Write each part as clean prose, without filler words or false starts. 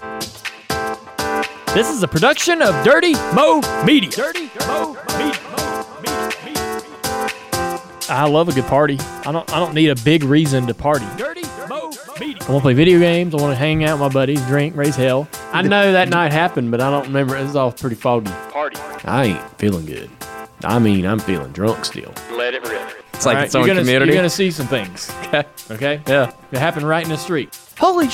This is a production of Dirty Mo Media. Dirty Mo Media. I love a good party. I don't need a big reason to party. Dirty Mo Media. I want to play video games. I want to hang out with my buddies, drink, raise hell. I know that night happened, but I don't remember. It was all pretty foggy. Party. I ain't feeling good. I mean, I'm feeling drunk still. Let it rip. It's like its own community. You're going to see some things. Okay? Yeah. It happened right in the street. Holy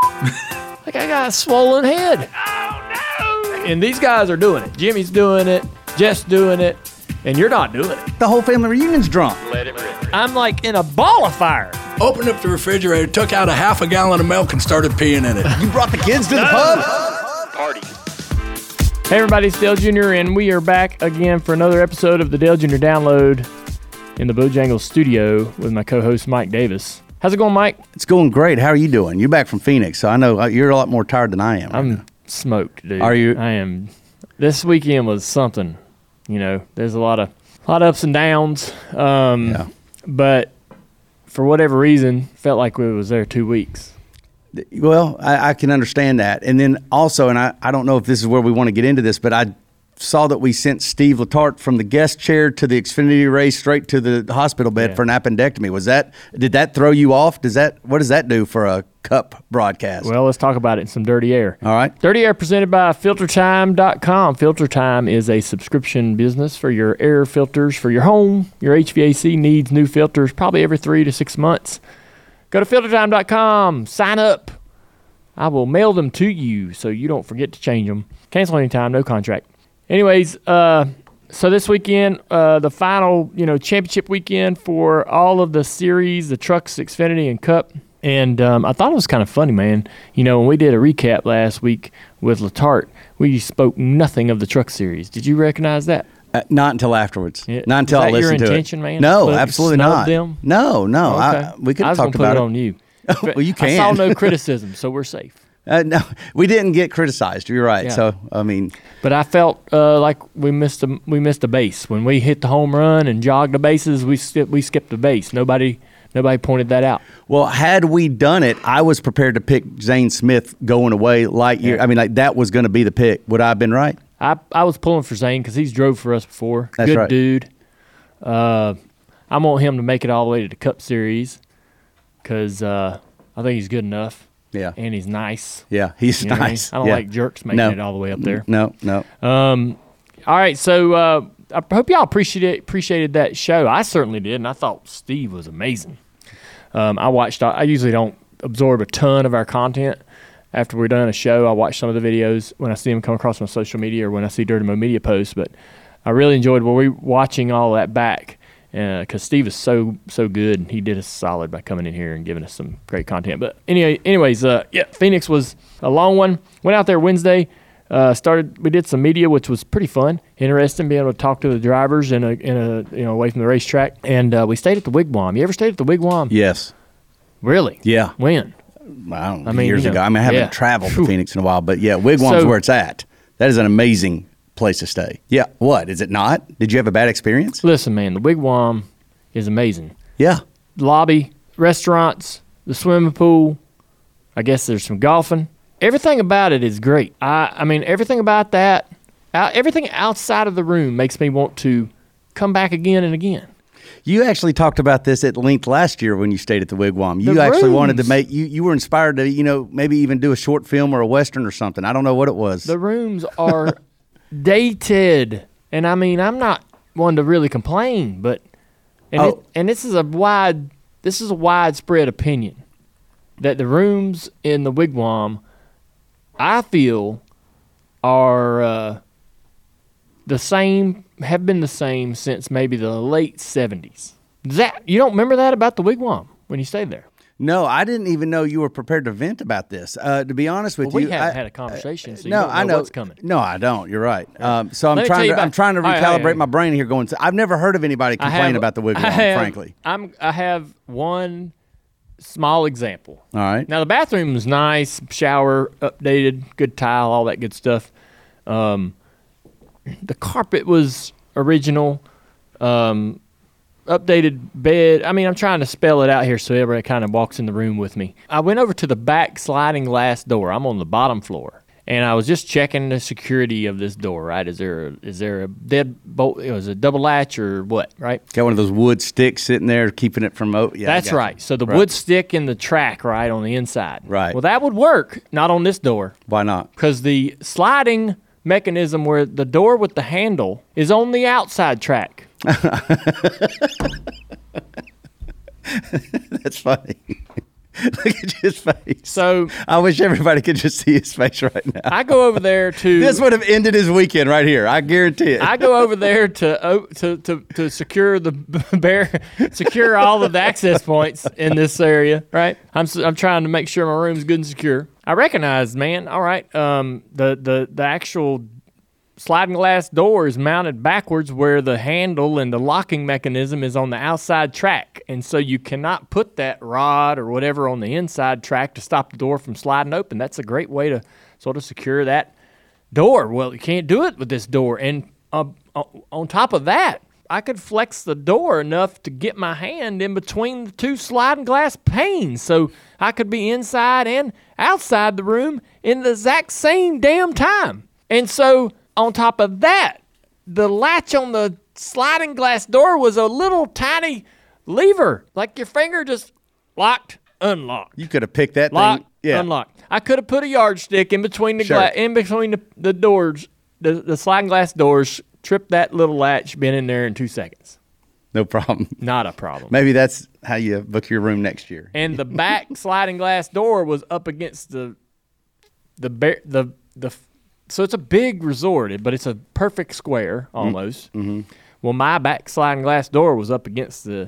like I got a swollen head. Oh, no. And these guys are doing it. Jimmy's doing it. Jeff's doing it. And you're not doing it. The whole family reunion's drunk. Let it rip. I'm like in a ball of fire. Opened up the refrigerator, took out a half a gallon of milk and started peeing in it. You brought the kids to the pub? Party. Hey everybody, it's Dale Jr. and we are back again for another episode of the Dale Jr. Download in the Bojangles studio with my co-host Mike Davis. How's it going, Mike? It's going great. How are you doing? You're back from Phoenix, so I know you're a lot more tired than I am. I'm smoked, dude. Are you? I am. This weekend was something. You know, there's a lot of ups and downs. Yeah. But for whatever reason, felt like we was there 2 weeks. Well, I can understand that. And then also, and I don't know if this is where we want to get into this, but I saw that we sent Steve Letarte from the guest chair to the Xfinity race straight to the hospital bed for an appendectomy. Did that throw you off? What does that do for a Cup broadcast? Well, let's talk about it in some Dirty Air. All right. Dirty Air presented by FilterTime.com. FilterTime is a subscription business for your air filters for your home. Your HVAC needs new filters probably every 3 to 6 months. Go to FilterTime.com. Sign up. I will mail them to you so you don't forget to change them. Cancel anytime, no contract. Anyways, so this weekend, the final, championship weekend for all of the series, the Trucks, Xfinity, and Cup. And I thought it was kind of funny, man. When we did a recap last week with Letarte, we spoke nothing of the Truck Series. Did you recognize that? Not until afterwards. Yeah. Not until I listened to it. Is that your intention, man? No, absolutely not. Them? No. Oh, okay. We could I have was talked gonna about put it on you. Well, you can. I saw no criticism, so we're safe. No, we didn't get criticized. You're right. Yeah. So, I mean. But I felt like we missed a base. When we hit the home run and jogged the bases, we skipped the base. Nobody pointed that out. Well, had we done it, I was prepared to pick Zane Smith going away light year. Yeah. I mean, like that was going to be the pick. Would I have been right? I was pulling for Zane because he's drove for us before. That's Good right. dude. I want him to make it all the way to the Cup Series because I think he's good enough. Yeah. And he's nice. Yeah, he's You know what I mean? nice. I don't Yeah. like jerks making it all the way up there. No. All right, so I hope y'all appreciated that show. I certainly did, and I thought Steve was amazing. I usually don't absorb a ton of our content after we're done a show. I watch some of the videos when I see them come across my social media or when I see Dirty Mo Media posts, but I really enjoyed watching all that back because Steve is so good, and he did us solid by coming in here and giving us some great content. But anyways, Phoenix was a long one. Went out there Wednesday. We did some media, which was pretty fun, interesting, being able to talk to the drivers in a away from the racetrack. And we stayed at the Wigwam. You ever stayed at the Wigwam? Yes. Really? Yeah. When? I don't know, years ago. I mean, I haven't traveled to Whew. Phoenix in a while, but yeah, Wigwam's where it's at. That is an amazing place to stay. Yeah. What? Is it not? Did you have a bad experience? Listen, man, the Wigwam is amazing. Yeah. Lobby, restaurants, the swimming pool. I guess there's some golfing. Everything about it is great. I mean, everything about that, everything outside of the room makes me want to come back again and again. You actually talked about this at length last year when you stayed at the Wigwam. You actually wanted to make, you were inspired to, maybe even do a short film or a Western or something. I don't know what it was. The rooms are dated. And I mean, I'm not one to really complain, but, this is a widespread opinion that the rooms in the Wigwam, I feel, are have been the same since maybe the late 70s. You don't remember that about the Wigwam when you stayed there? No, I didn't even know you were prepared to vent about this. To be honest with you, we haven't had a conversation, so you no, don't know, I know what's coming. No, I don't. You're right. So I'm tell you trying to about- recalibrate my brain here. I've never heard of anybody complain about the Wigwam. Frankly, I have one small example. All right. Now the bathroom was nice, shower updated, good tile, all that good stuff. The carpet was original. updated bed. I mean, I'm trying to spell it out here so everybody kind of walks in the room with me. I went over to the back sliding glass door. I'm on the bottom floor. And I was just checking the security of this door, right? Is there a deadbolt? It was a double latch or what, right? Got one of those wood sticks sitting there keeping it from yeah. That's right. So the wood stick in the track, right, on the inside. Right. Well, that would work, not on this door. Why not? Because the sliding mechanism where the door with the handle is on the outside track. That's funny. Look at his face. So I wish everybody could just see his face right now. I go over there to. This would have ended his weekend right here. I guarantee it. I go over there to secure secure all of the access points in this area. Right. I'm trying to make sure my room's good and secure. I recognize, man. All right. The actual sliding glass door is mounted backwards where the handle and the locking mechanism is on the outside track. And so you cannot put that rod or whatever on the inside track to stop the door from sliding open. That's a great way to sort of secure that door. Well, you can't do it with this door. And on top of that, I could flex the door enough to get my hand in between the two sliding glass panes so I could be inside and outside the room in the exact same damn time. And so on top of that, the latch on the sliding glass door was a little tiny lever, like your finger just locked, unlocked. You could have picked that Locked, thing. Yeah. unlocked. I could have put a yardstick in between the Sure. in between the doors, the sliding glass doors, tripped that little latch, been in there in 2 seconds. No problem. Not a problem. Maybe that's how you book your room next year. And the back sliding glass door was up against the so it's a big resort, but it's a perfect square almost. Mm-hmm. Well, my back sliding glass door was up against the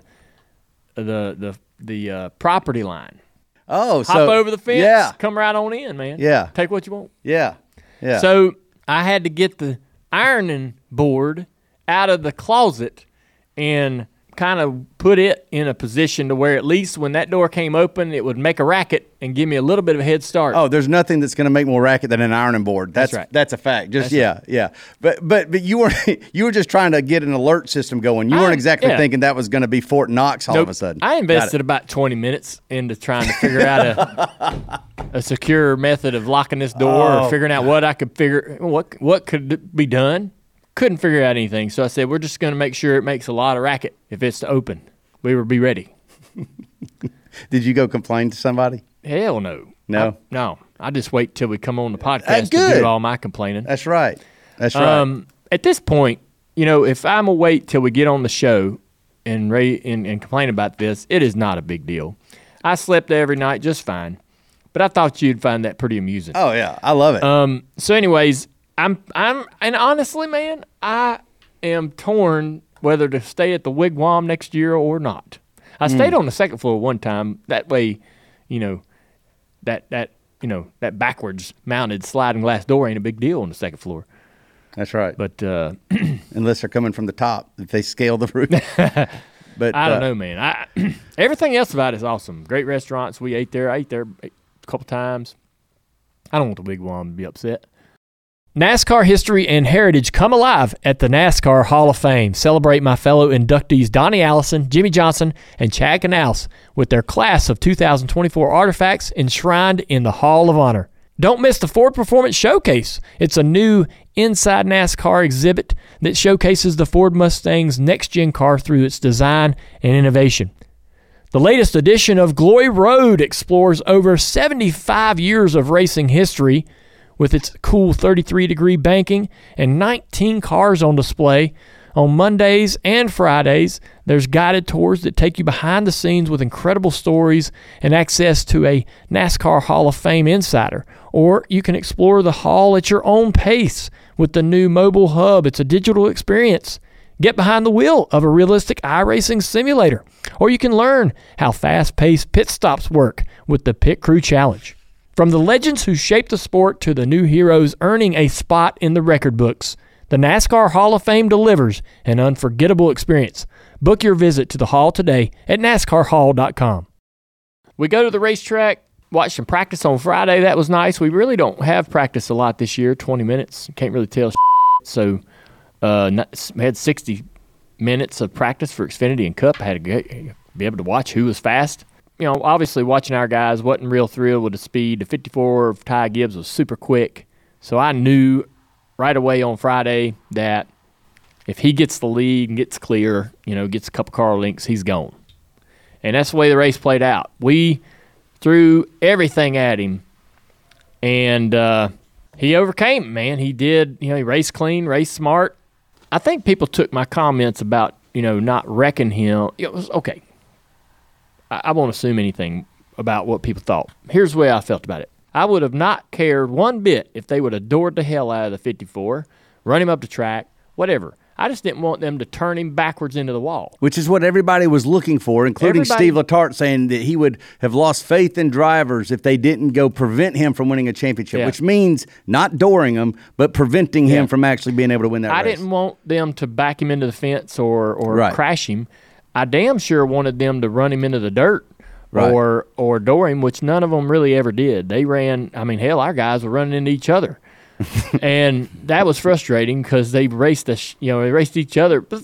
property line. Oh, Hop over the fence, yeah. come right on in, man. Yeah. Take what you want. Yeah. Yeah. So I had to get the ironing board out of the closet and kind of put it in a position to where at least when that door came open, it would make a racket and give me a little bit of a head start. Oh, there's nothing that's going to make more racket than an ironing board. That's right. That's a fact. Just That's yeah. But you were just trying to get an alert system going. You weren't exactly thinking that was going to be Fort Knox all of a sudden. I invested about 20 minutes into trying to figure out a secure method of locking this door or figuring out what could be done. Couldn't figure out anything, so I said, we're just going to make sure it makes a lot of racket if it's to open. We will be ready. Did you go complain to somebody? Hell no. No? No. I just wait till we come on the podcast to good. do all my complaining. That's right. That's right. At this point, if I'm going to wait till we get on the show and complain about this, it is not a big deal. I slept every night just fine, but I thought you'd find that pretty amusing. Oh, yeah. I love it. So anyways, and honestly, man, I am torn whether to stay at the Wigwam next year or not. I stayed on the second floor one time. That way, that backwards mounted sliding glass door ain't a big deal on the second floor. That's right. But unless they're coming from the top, if they scale the roof. But I don't know, man. Everything else about it is awesome. Great restaurants. We ate there. I ate there a couple times. I don't want the Wigwam to be upset. NASCAR history and heritage come alive at the NASCAR Hall of Fame. Celebrate my fellow inductees Donnie Allison, Jimmy Johnson, and Chad Canals with their class of 2024 artifacts enshrined in the Hall of Honor. Don't miss the Ford Performance Showcase. It's a new Inside NASCAR exhibit that showcases the Ford Mustang's next-gen car through its design and innovation. The latest edition of Glory Road explores over 75 years of racing history with its cool 33-degree banking and 19 cars on display. On Mondays and Fridays, there's guided tours that take you behind the scenes with incredible stories and access to a NASCAR Hall of Fame insider. Or you can explore the hall at your own pace with the new mobile hub. It's a digital experience. Get behind the wheel of a realistic iRacing simulator. Or you can learn how fast-paced pit stops work with the Pit Crew Challenge. From the legends who shaped the sport to the new heroes earning a spot in the record books, the NASCAR Hall of Fame delivers an unforgettable experience. Book your visit to the hall today at NASCARHall.com. We go to the racetrack, watch some practice on Friday. That was nice. We really don't have practice a lot this year, 20 minutes. Can't really tell. So we had 60 minutes of practice for Xfinity and Cup. I had to be able to watch who was fast. Obviously watching our guys wasn't real thrilled with the speed. The 54 of Ty Gibbs was super quick. So I knew right away on Friday that if he gets the lead and gets clear, gets a couple car lengths, he's gone. And that's the way the race played out. We threw everything at him, and he overcame it, man. He did, he raced clean, raced smart. I think people took my comments about, not wrecking him. It was okay. I won't assume anything about what people thought. Here's the way I felt about it. I would have not cared one bit if they would have adored the hell out of the 54, run him up the track, whatever. I just didn't want them to turn him backwards into the wall. Which is what everybody was looking for, including Steve Letarte, saying that he would have lost faith in drivers if they didn't go prevent him from winning a championship, which means not dooring him, but preventing him from actually being able to win that race. I didn't want them to back him into the fence or crash him. I damn sure wanted them to run him into the dirt or door him, which none of them really ever did. They ran, hell, our guys were running into each other. And that was frustrating because they raced each other. But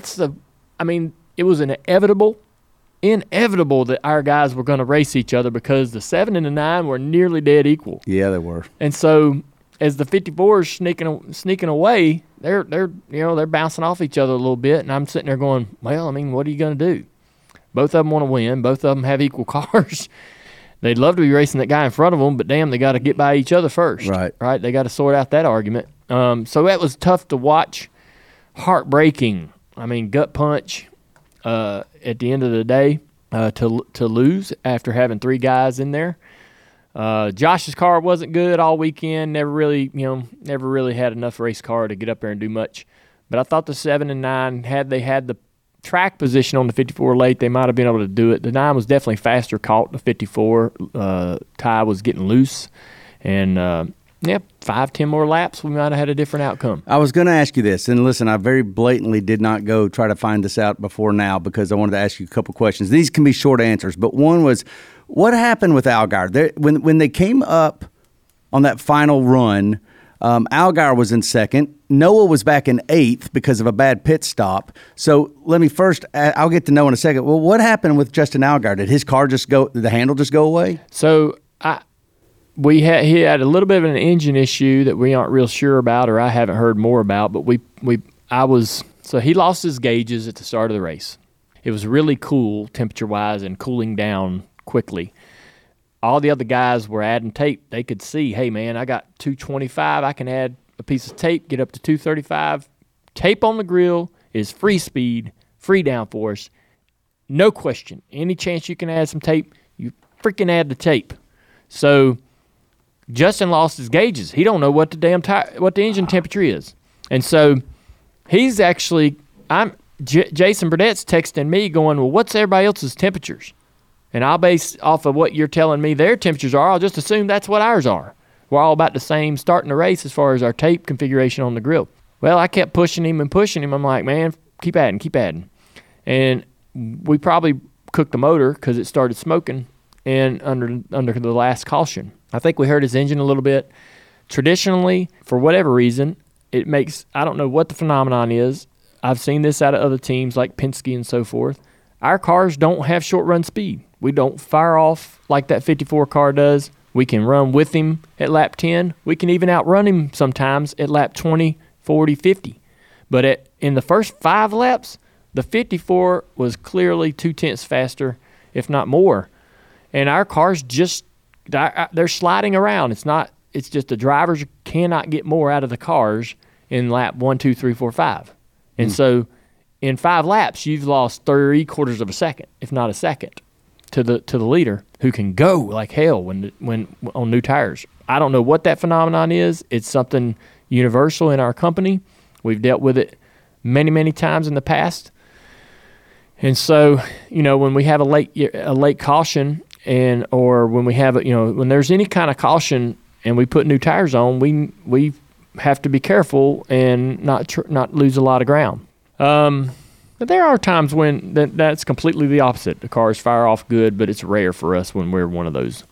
it was inevitable that our guys were going to race each other because the 7 and the 9 were nearly dead equal. Yeah, they were. And so as the 54s sneaking away, they're bouncing off each other a little bit, and I'm sitting there going, well, what are you going to do? Both of them want to win. Both of them have equal cars. They'd love to be racing that guy in front of them, but damn, they got to get by each other first. Right? They got to sort out that argument. So that was tough to watch. Heartbreaking. Gut punch at the end of the day to lose after having 3 guys in there. Josh's car wasn't good all weekend. Never really had enough race car to get up there and do much. But I thought the 7 and 9, had they had the track position on the 54 late, they might have been able to do it. The 9 was definitely faster, caught the 54. Ty was getting loose. And, 5-10 more laps, we might have had a different outcome. I was going to ask you this, and listen, I very blatantly did not go try to find this out before now because I wanted to ask you a couple questions. These can be short answers, but one was, what happened with Allgaier? When they came up on that final run, Allgaier was in second. Noah was back in 8th because of a bad pit stop. So let me first, I'll get to know in a second. Well, what happened with Justin Allgaier? Did his car did the handle just go away? So he had a little bit of an engine issue that we aren't real sure about, or I haven't heard more about. But so he lost his gauges at the start of the race. It was really cool temperature-wise and cooling down quickly. All the other guys were adding tape. They could see, hey, man, I got 225. I can add a piece of tape, get up to 235. Tape on the grill is free speed, free downforce. No question. Any chance you can add some tape, you freaking add the tape. So Justin lost his gauges. He don't know what the engine temperature is. And so he's actually Jason Burnett's texting me going, well, what's everybody else's temperatures? And I'll base off of what you're telling me their temperatures are. I'll just assume that's what ours are. We're all about the same starting the race as far as our tape configuration on the grill. Well, I kept pushing him. I'm like, man, keep adding. And we probably cooked the motor because it started smoking and under the last caution. I think we hurt his engine a little bit. Traditionally, for whatever reason, I don't know what the phenomenon is. I've seen this out of other teams like Penske and so forth. Our cars don't have short run speed. We don't fire off like that 54 car does. We can run with him at lap 10. We can even outrun him sometimes at lap 20, 40, 50. But in the first 5 laps, the 54 was clearly 0.2 faster, if not more. And our cars they're sliding around. It's just the drivers cannot get more out of the cars in lap 1, 2, 3, 4, 5. And so in 5 laps, you've lost 3/4 of a second, if not a second, to the leader, who can go like hell when on new tires. I don't know what that phenomenon is. It's something universal in our company. We've dealt with it many, many times in the past. And so, when we have a late caution or when we have when there's any kind of caution and we put new tires on, we have to be careful and not lose a lot of ground. But there are times when that's completely the opposite. The cars fire off good, but it's rare for us when we're one of those.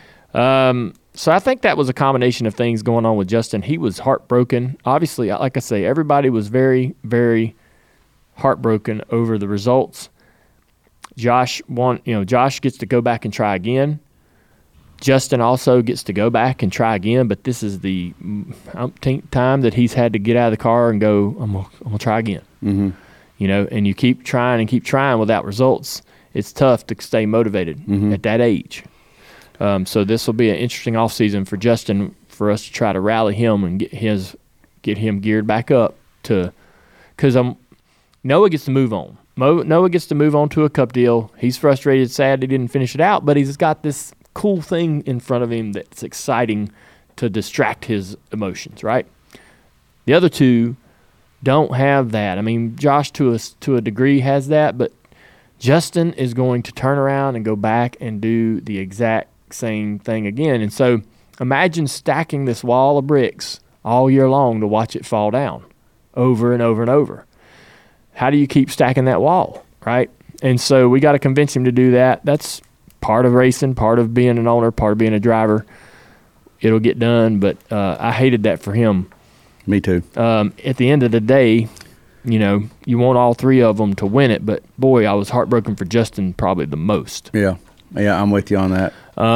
So I think that was a combination of things going on with Justin. He was heartbroken. Obviously, like I say, everybody was very, very heartbroken over the results. Josh gets to go back and try again. Justin also gets to go back and try again, but this is the umpteenth time that he's had to get out of the car and go, I'm gonna try again. Mm-hmm. And you keep trying without results. It's tough to stay motivated at that age. So this will be an interesting offseason for Justin, for us to try to rally him and get him geared back up because Noah gets to move on. Noah gets to move on to a cup deal. He's frustrated, sad he didn't finish it out, but he's got this cool thing in front of him that's exciting to distract his emotions, right? The other two don't have that. I mean, Josh to a degree has that, but Justin is going to turn around and go back and do the exact same thing again. And so imagine stacking this wall of bricks all year long to watch it fall down over and over and over. How do you keep stacking that wall, right? And so we got to convince him to do that. That's part of racing, part of being an owner, part of being a driver. It'll get done, but I hated that for him. Me too. At the end of the day, you want all three of them to win it, but boy, I was heartbroken for Justin probably the most. Yeah, I'm with you on that.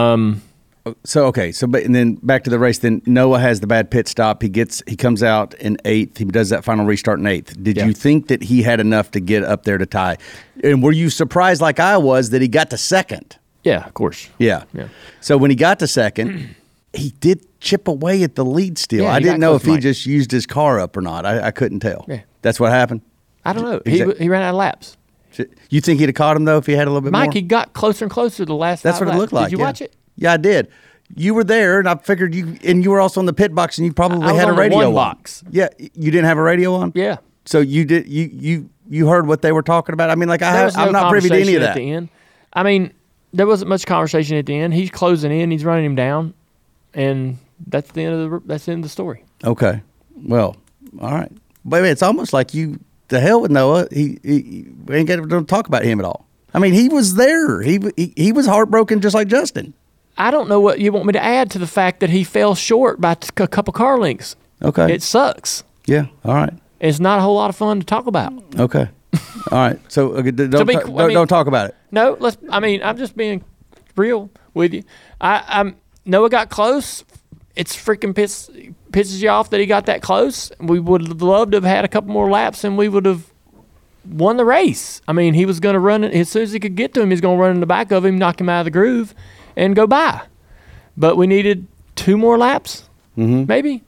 And then back to the race. Then Noah has the bad pit stop. He comes out in 8th. He does that final restart in 8th. Did you think that he had enough to get up there to tie? And were you surprised, like I was, that he got to 2nd? Yeah, of course. Yeah. So when he got to 2nd, he did chip away at the lead still. Yeah, I didn't know if he Mike. just used his car up or not. I couldn't tell. Yeah. That's what happened? I don't know. He ran out of laps. You think he'd have caught him, though, if he had a little bit more? Mike, he got closer and closer the last That's 5 what it laps. looked like. Did you watch it? Yeah, I did. You were there, and I figured you were also in the pit box, and you probably I was had a on the radio one on. box. Yeah, you didn't have a radio on? Yeah. So you did. You heard what they were talking about? I mean, like There was no I'm not privy to any of conversation that. at the end. I mean, there wasn't much conversation at the end. He's closing in. He's running him down, and that's the end of the story. Okay. Well, all right. But it's almost like you. The hell with Noah. He ain't going to talk about him at all. I mean, he was there. He was heartbroken just like Justin. I don't know what you want me to add to the fact that he fell short by a couple car lengths. Okay. It sucks. Yeah. All right. It's not a whole lot of fun to talk about. Okay. All right. So don't talk about it. No, I'm just being real with you. Noah got close. It's freaking pisses you off that he got that close. We would have loved to have had a couple more laps and we would have won the race. I mean, he was going to run it as soon as he could get to him. He's going to run in the back of him, knock him out of the groove, and go by. But we needed 2 more laps, maybe.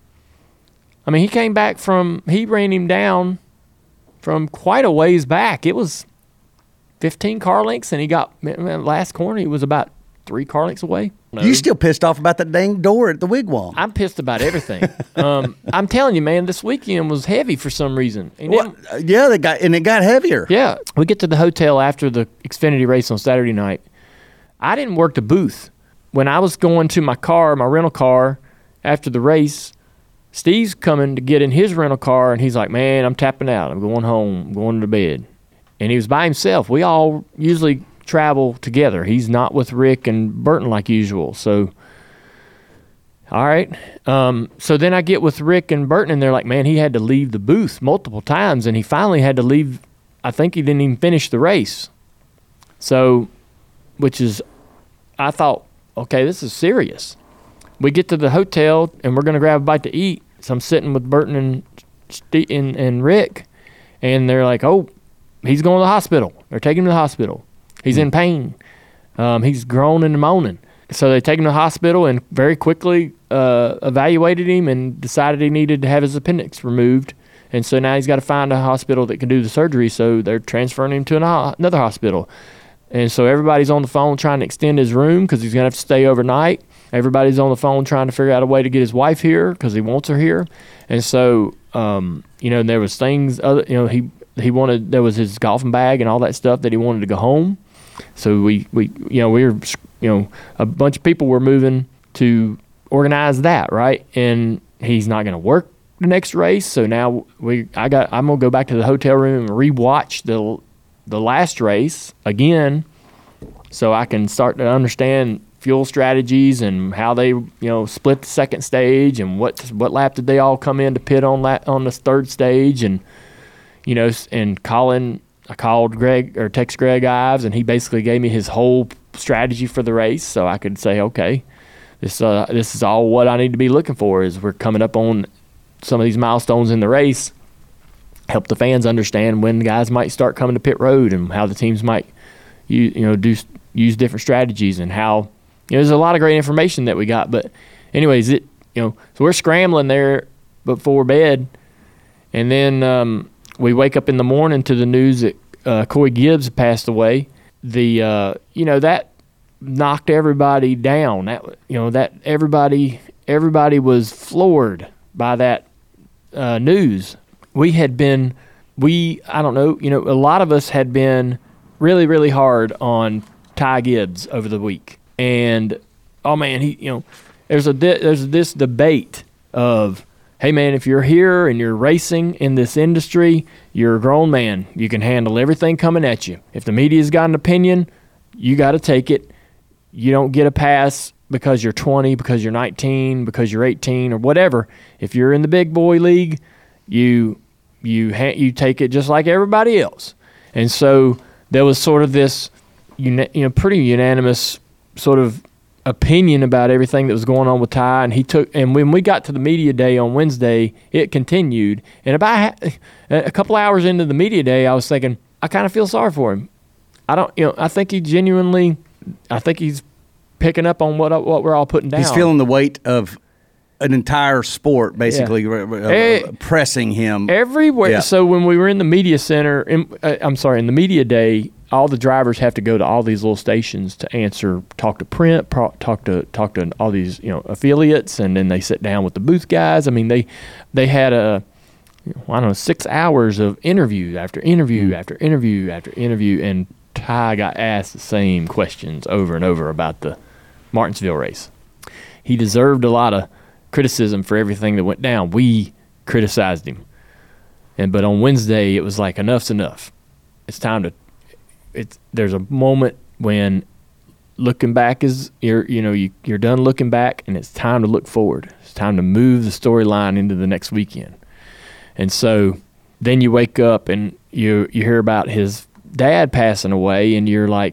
I mean, he ran him down from quite a ways back. It was 15 car lengths, and he got last corner. He was about 3 car lengths away. No. You still pissed off about that dang door at the Wigwam? I'm pissed about everything. I'm telling you, man, this weekend was heavy for some reason. And yeah, it got heavier. Yeah, we get to the hotel after the Xfinity race on Saturday night. I didn't work the booth. When I was going to my rental car, after the race, Steve's coming to get in his rental car, and he's like, man, I'm tapping out. I'm going home. I'm going to bed. And he was by himself. We all usually travel together. He's not with Rick and Burton like usual. So, all right. So then I get with Rick and Burton, and they're like, man, he had to leave the booth multiple times, and he finally had to leave. I think he didn't even finish the race. So, I thought, okay, this is serious. We get to the hotel, and we're going to grab a bite to eat. So I'm sitting with Burton and Rick, and they're like, oh, he's going to the hospital. They're taking him to the hospital. He's in pain. He's groaning and moaning. So they take him to the hospital and very quickly evaluated him and decided he needed to have his appendix removed. And so now he's got to find a hospital that can do the surgery. So they're transferring him to another hospital. And so everybody's on the phone trying to extend his room because he's going to have to stay overnight. Everybody's on the phone trying to figure out a way to get his wife here because he wants her here. And so, there was things, he wanted, there was his golfing bag and all that stuff that he wanted to go home. So we were, a bunch of people were moving to organize that, right? And he's not going to work the next race. So now I'm going to go back to the hotel room and rewatch the last race again so I can start to understand fuel strategies and how they, split the second stage and what lap did they all come in to pit on the third stage. And, and I called Greg or text Greg Ives, and he basically gave me his whole strategy for the race, so I could say, okay, this is all what I need to be looking for. Is we're coming up on some of these milestones in the race. Help the fans understand when guys might start coming to pit road and how the teams might use different strategies, and how there's a lot of great information that we got. But anyways, so we're scrambling there before bed, and then we wake up in the morning to the news that Coy Gibbs passed away. That knocked everybody down. That everybody was floored by that news. A lot of us had been really, really hard on Ty Gibbs over the week. And, oh man, there's this debate of, hey man, if you're here and you're racing in this industry, you're a grown man. You can handle everything coming at you. If the media's got an opinion, you got to take it. You don't get a pass because you're 20, because you're 19, because you're 18, or whatever. If you're in the big boy league, you take it just like everybody else. And so there was sort of this pretty unanimous sort of opinion about everything that was going on with Ty, and when we got to the media day on Wednesday, it continued. And about a couple hours into the media day, I was thinking, I kind of feel sorry for him. I think he's picking up on what we're all putting down. He's feeling the weight of an entire sport, basically, pressing him everywhere. Yeah. So when we were in the media center, in the media day, all the drivers have to go to all these little stations to talk to print, talk to all these affiliates, and then they sit down with the booth guys. I mean, they had 6 hours of interview after interview after interview after interview, and Ty got asked the same questions over and over about the Martinsville race. He deserved a lot of criticism for everything that went down. We criticized him, but on Wednesday it was like, enough's enough. It's time to. There's a moment when looking back is you're done looking back, and it's time to look forward. It's time to move the storyline into the next weekend. And so then you wake up and you hear about his dad passing away, and you're like,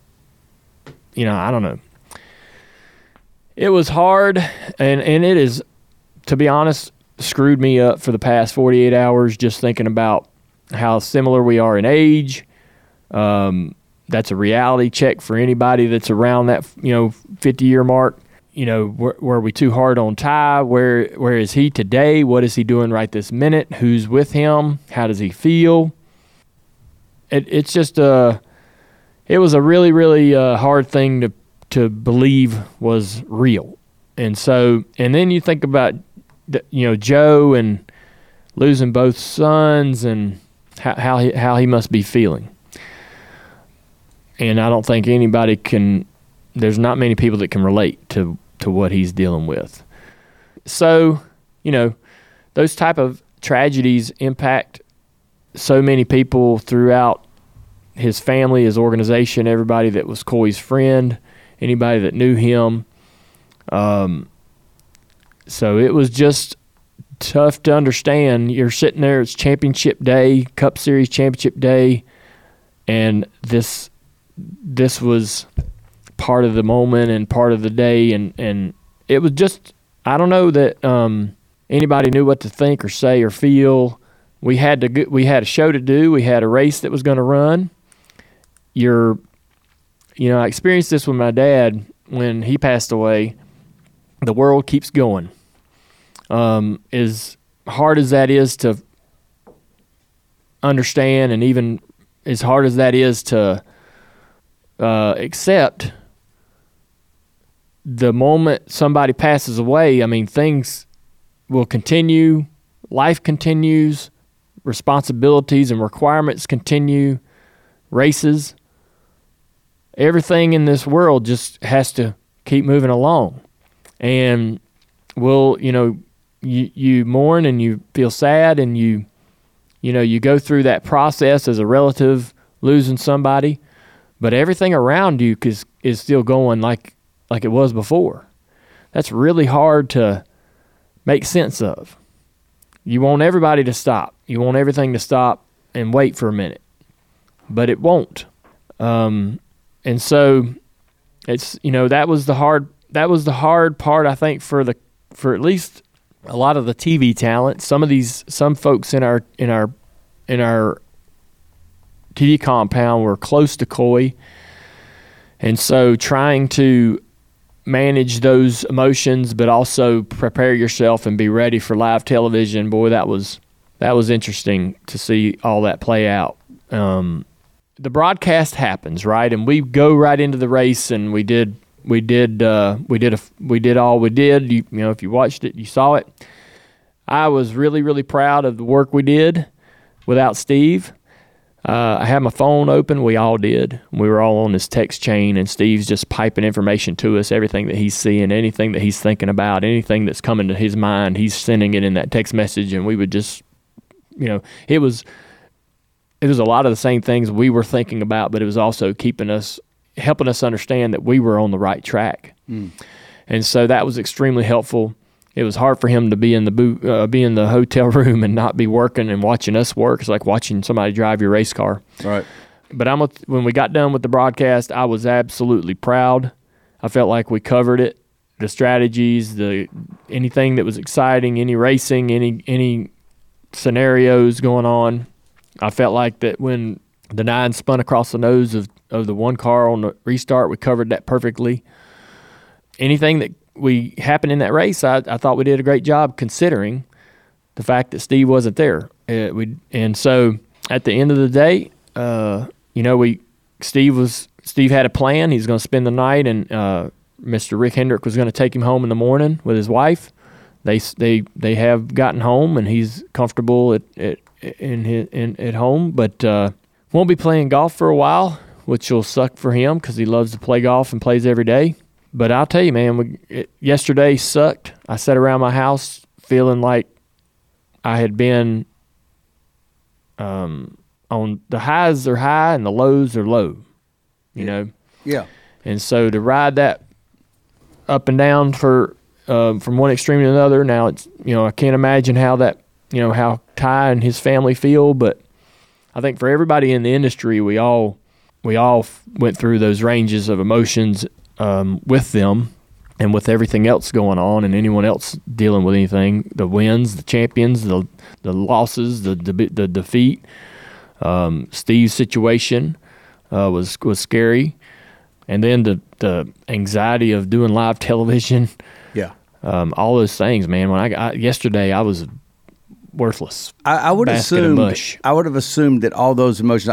I don't know. It was hard, and it is, to be honest, screwed me up for the past 48 hours just thinking about how similar we are in age. That's a reality check for anybody that's around that 50-year mark. Were we too hard on Ty? Where is he today? What is he doing right this minute? Who's with him? How does he feel? It's just it was a really, really hard thing to believe was real. And then you think about Joe and losing both sons and how he must be feeling. And I don't think anybody there's not many people that can relate to what he's dealing with. So, those type of tragedies impact so many people throughout his family, his organization, everybody that was Coy's friend, anybody that knew him. So it was just tough to understand. You're sitting there, it's championship day, Cup Series championship day, and this was part of the moment and part of the day, and it was just, I don't know that anybody knew what to think or say or feel. We had a show to do. We had a race that was going to run. I experienced this with my dad when he passed away. The world keeps going. As hard as that is to understand, and even as hard as that is to accept, the moment somebody passes away, things will continue, life continues, responsibilities and requirements continue, races, everything in this world just has to keep moving along. And you mourn and you feel sad, and you go through that process as a relative losing somebody, but everything around you is still going like it was before. That's really hard to make sense of. You want everybody to stop. You want everything to stop, and wait for a minute, but it won't. And so it's, that was the hard part, I think, for at least a lot of the TV talent. Some folks in our TV compound were close to Coy, and so trying to manage those emotions, but also prepare yourself and be ready for live television. Boy, that was interesting to see all that play out. The broadcast happens, right, and we go right into the race, and we did all we did. If you watched it, you saw it. I was really, really proud of the work we did without Steve. I had my phone open. We all did. We were all on this text chain, and Steve's just piping information to us, everything that he's seeing, anything that he's thinking about, anything that's coming to his mind, he's sending it in that text message, and we would just, it was a lot of the same things we were thinking about, but it was also helping us understand that we were on the right track. And so that was extremely helpful. It was hard for him to be in the hotel room and not be working and watching us work. It's like watching somebody drive your race car. Right. But when we got done with the broadcast, I was absolutely proud. I felt like we covered it, the strategies, anything that was exciting, any racing, any scenarios going on. I felt like that when the 9 spun across the nose of the one car on the restart, we covered that perfectly. Anything that happened in that race, I thought we did a great job considering the fact that Steve wasn't there. And so at the end of the day, Steve had a plan. He was going to spend the night, and Mr. Rick Hendrick was going to take him home in the morning with his wife. They have gotten home, and he's comfortable at home, but won't be playing golf for a while, which will suck for him because he loves to play golf and plays every day. But I'll tell you, man, yesterday sucked. I sat around my house feeling like I had been on the highs are high and the lows are low, Yeah. And so to ride that up and down from one extreme to another, now it's, I can't imagine how that, how Ty and his family feel, but I think for everybody in the industry, we all went through those ranges of emotions with them and with everything else going on and anyone else dealing with anything, the wins, the champions, the losses, the defeat. Steve's situation was scary. And then the anxiety of doing live television. Yeah. All those things, man. When yesterday, I was worthless. I would basket of mush. I would have assumed that all those emotions.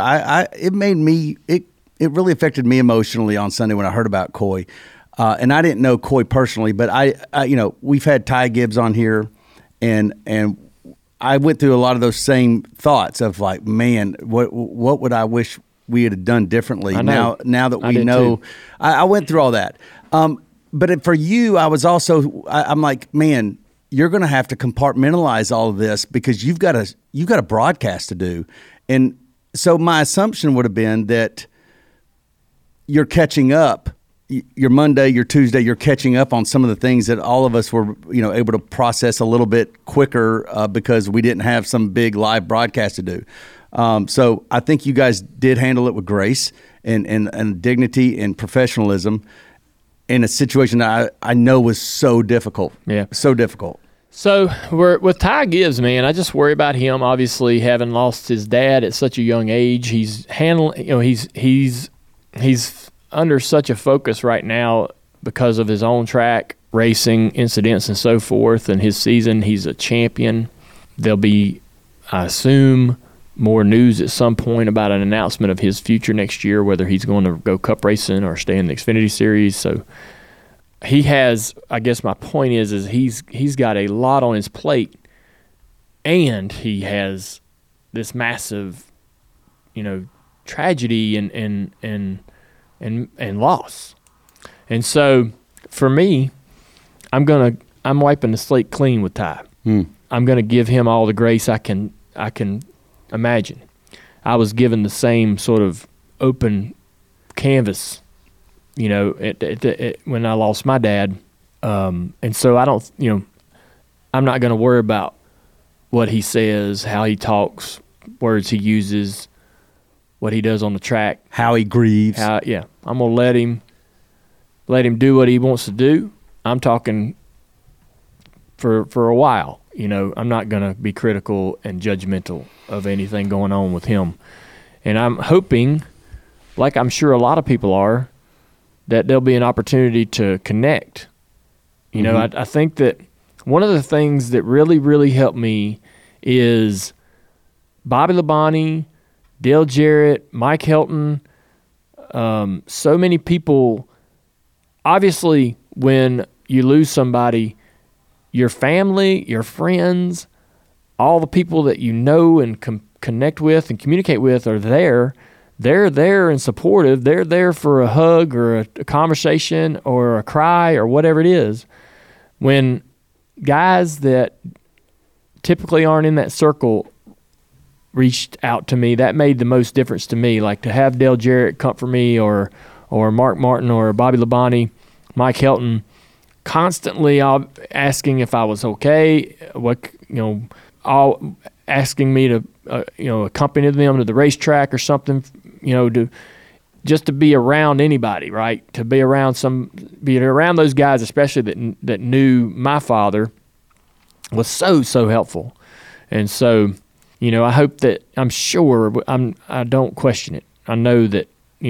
It really affected me emotionally on Sunday when I heard about Coy, and I didn't know Coy personally, but I we've had Ty Gibbs on here, and I went through a lot of those same thoughts of like, man, what would I wish we had done differently now that we know. I went through all that, but for you, I was also I'm like, man, you're going to have to compartmentalize all of this because you've got a broadcast to do, and so my assumption would have been that you're catching up. Your Monday, your Tuesday, you're catching up on some of the things that all of us were, able to process a little bit quicker because we didn't have some big live broadcast to do. So I think you guys did handle it with grace and dignity and professionalism in a situation that I know was so difficult. Yeah, so difficult. So we're with Ty Gibbs, man. I just worry about him. Obviously, having lost his dad at such a young age, he's handling. He's under such a focus right now because of his own track racing incidents and so forth, and his season. He's a champion. There'll be, I assume, more news at some point about an announcement of his future next year, whether he's going to go cup racing or stay in the Xfinity Series. So he has, I guess my point is he's got a lot on his plate, and he has this massive, tragedy and loss. And so for me, I'm wiping the slate clean with Ty. I'm going to give him all the grace I can imagine. I was given the same sort of open canvas, when I lost my dad. And so I don't, I'm not going to worry about what he says, how he talks, words he uses, what he does on the track. How he grieves. I'm going to let him do what he wants to do. I'm talking for a while. I'm not going to be critical and judgmental of anything going on with him. And I'm hoping, like I'm sure a lot of people are, that there'll be an opportunity to connect. I think that one of the things that really, really helped me is Bobby Labonte, Dale Jarrett, Mike Helton, so many people. Obviously, when you lose somebody, your family, your friends, all the people that you know and connect with and communicate with are there. They're there and supportive. They're there for a hug or a conversation or a cry or whatever it is. When guys that typically aren't in that circle reached out to me, that made the most difference to me. Like to have Dale Jarrett comfort me or Mark Martin or Bobby Labonte, Mike Helton, constantly asking if I was okay, all asking me to accompany them to the racetrack or something, to be around anybody, right? To be around those guys, especially that knew my father, was so helpful. And so, I hope that I don't question it. I know that,